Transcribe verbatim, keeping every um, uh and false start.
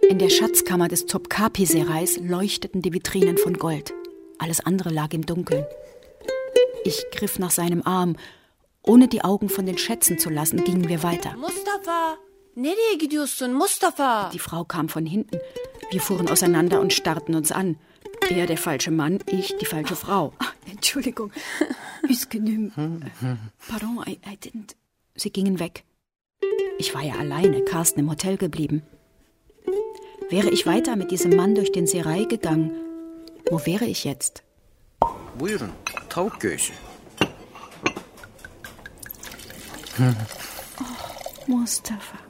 In der Schatzkammer des Topkapi-Serais leuchteten die Vitrinen von Gold. Alles andere lag im Dunkeln. Ich griff nach seinem Arm. Ohne die Augen von den Schätzen zu lassen, gingen wir weiter. Mustafa, nereye gidiyorsun, Mustafa? Die Frau kam von hinten. Wir fuhren auseinander und starrten uns an. Er der falsche Mann, ich die falsche Frau. Ach, Entschuldigung. Üzgünüm. Pardon, I, I didn't. Sie gingen weg. Ich war ja alleine, Carsten im Hotel geblieben. Wäre ich weiter mit diesem Mann durch den Serai gegangen, wo wäre ich jetzt? Buyurun, tavuk göğsü. Oh, Mustafa.